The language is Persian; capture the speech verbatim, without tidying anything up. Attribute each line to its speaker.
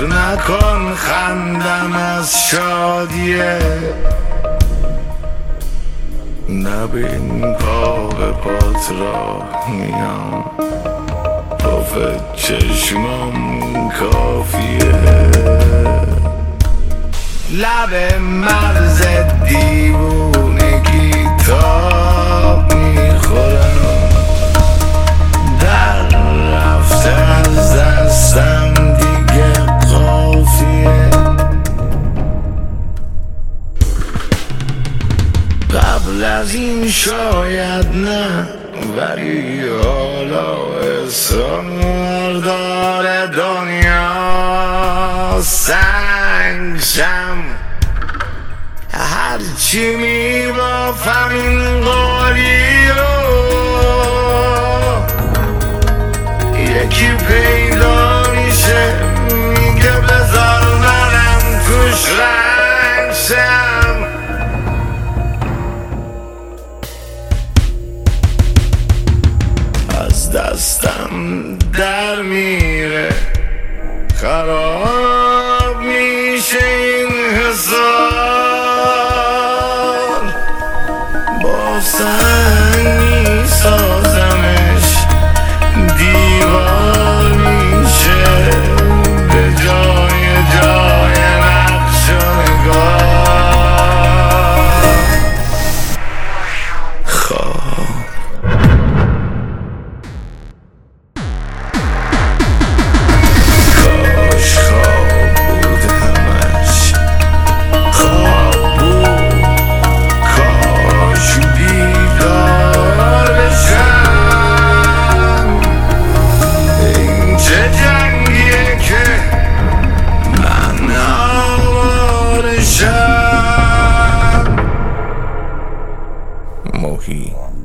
Speaker 1: نکن خندم از شادیه، نبین پا به پات را میام، پف چشمم کافیه، لب مرز دیوونگی تاب میخورم، در رفته از دستم دیگه قافیه، قبل از این شاید نه، ولی حالا اصرار داره دنیا سنگ شم، هرچی میبافم این قولی رو یکی پیدا میشه میگه بذار منم توش رنگ شم، از دستم در میره خراب میشه این حساب، با سنگ میسازمش دیوار میشه به جای جای نقش و نگاه، خواب کاش خواب بود همش، خواب بود کاش بیدار بشم، این چه جنگیه که من آوارشم. موهی